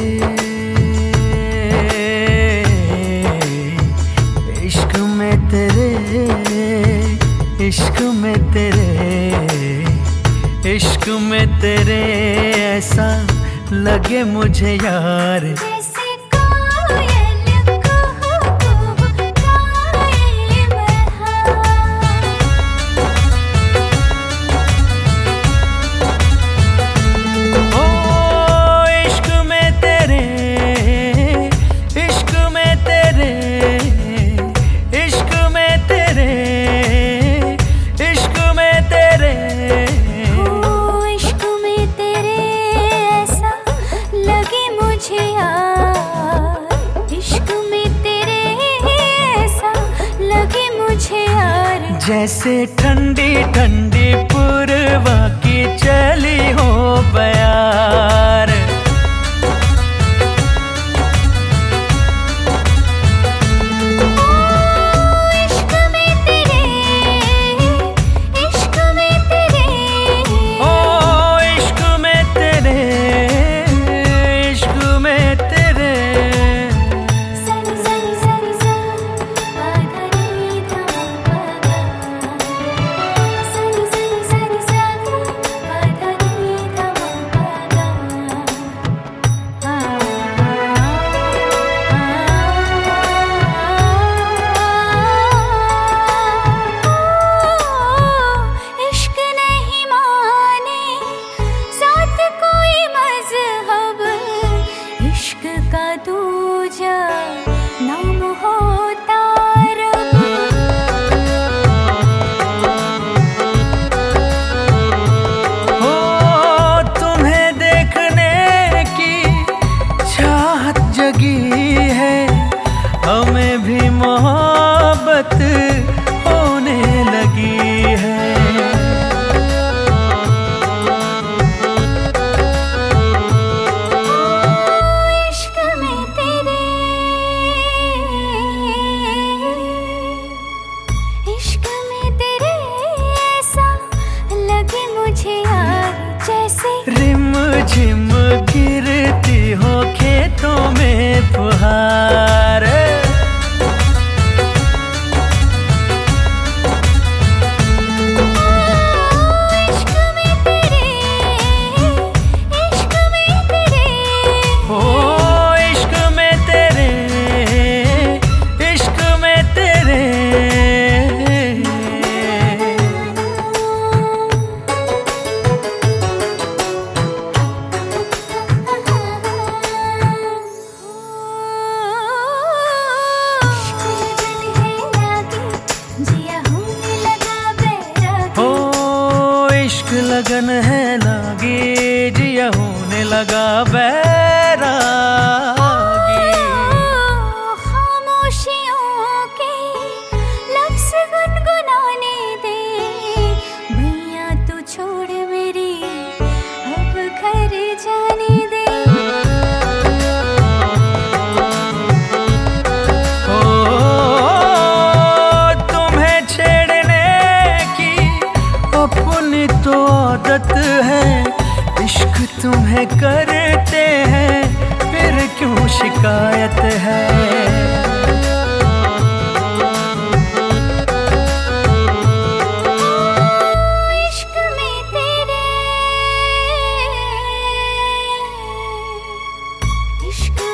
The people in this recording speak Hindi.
इश्क में तेरे, इश्क में तेरे, इश्क में तेरे ऐसा लगे मुझे यार। जैसे ठंडी ठंडी पुरवा की चली हो बयार, इश्क में तेरे, इश्क में तेरे, ओ इश्क में तेरे, इश्क में तेरे। सनी सनी सनी सा पागरी धा पागा, सनी सनी सनी सा पागरी धा पागा। इश्क नहीं माने साथ कोई मज़हब, इश्क का दूजा नाम होता रब। ओ तुम्हें देखने की चाहत जगी है, हमें भी मोहब्बत होने लगी है। इश्क में तेरे, इश्क में तेरे ऐसा लगे मुझे यार, जैसे रिम झिम गिरती हो खेतों में फुहार। इश्क में तेरे, इश्क में तेरे, ओ इश्क में तेरे, इश्क में तेरे। इश्क लगन है लागी, जिया होने लगा बैरागी। खामोशियों के लफ्ज़ गुनगुनाने दे, भैया तू छोड़ मेरी अब घर जाने दे। ओ तुम्हें छेड़ने की अपनी तो आदत है, इश्क तुम्हें करते हैं फिर क्यों शिकायत है। इश्क में तेरे, इश्क